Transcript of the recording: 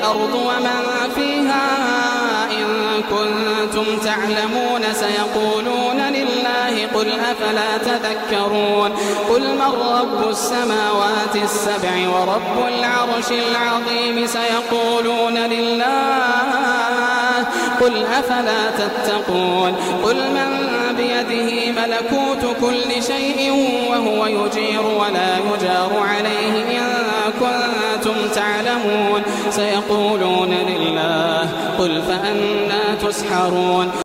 الأرض ومن فيها إن كنتم تعلمون سيقولون لله قل أفلا تذكرون قل من رب السماوات السبع ورب العرش العظيم سيقولون لله قل أفلا تتقون قل من بيده ملكوت كل شيء وهو يجير ولا يجار عليه إن كنتم تعلمون سيقولون لله قل فأنى تسحرون